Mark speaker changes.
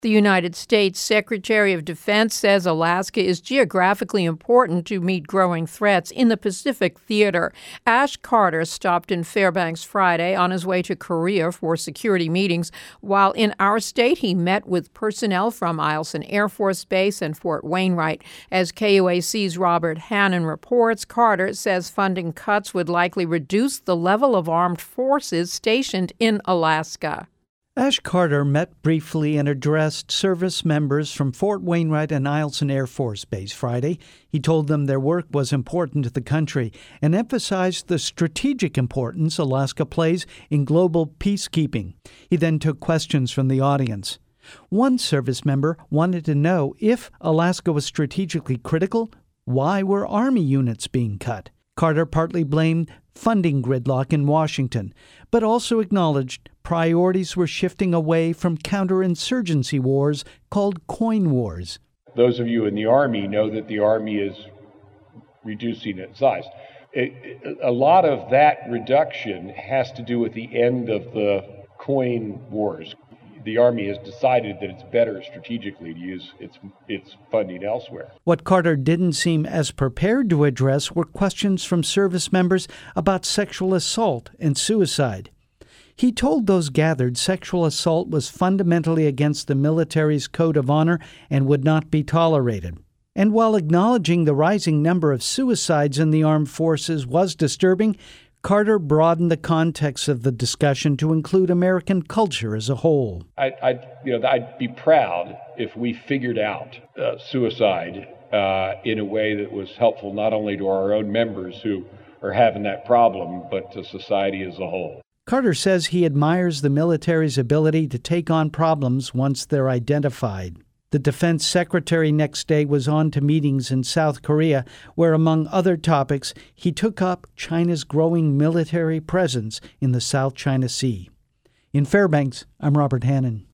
Speaker 1: The United States Secretary of Defense says Alaska is geographically important to meet growing threats in the Pacific theater. Ash Carter stopped in Fairbanks Friday on his way to Korea for security meetings. While in our state, he met with personnel from Eielson Air Force Base and Fort Wainwright. As KUAC's Robert Hannon reports, Carter says funding cuts would likely reduce the level of armed forces stationed in Alaska.
Speaker 2: Ash Carter met briefly and addressed service members from Fort Wainwright and Eielson Air Force Base Friday. He told them their work was important to the country and emphasized the strategic importance Alaska plays in global peacekeeping. He then took questions from the audience. One service member wanted to know if Alaska was strategically critical, why were Army units being cut? Carter partly blamed funding gridlock in Washington, but also acknowledged priorities were shifting away from counterinsurgency wars called coin wars.
Speaker 3: Those of you in the Army know that the Army is reducing its size. A lot of that reduction has to do with the end of the coin wars. The Army has decided that it's better strategically to use its funding elsewhere.
Speaker 2: What Carter didn't seem as prepared to address were questions from service members about sexual assault and suicide. He told those gathered sexual assault was fundamentally against the military's code of honor and would not be tolerated. And while acknowledging the rising number of suicides in the armed forces was disturbing, Carter broadened the context of the discussion to include American culture as a whole.
Speaker 3: I'd be proud if we figured out suicide in a way that was helpful not only to our own members who are having that problem, but to society as a whole.
Speaker 2: Carter says he admires the military's ability to take on problems once they're identified. The defense secretary next day was on to meetings in South Korea, where, among other topics, he took up China's growing military presence in the South China Sea. In Fairbanks, I'm Robert Hannon.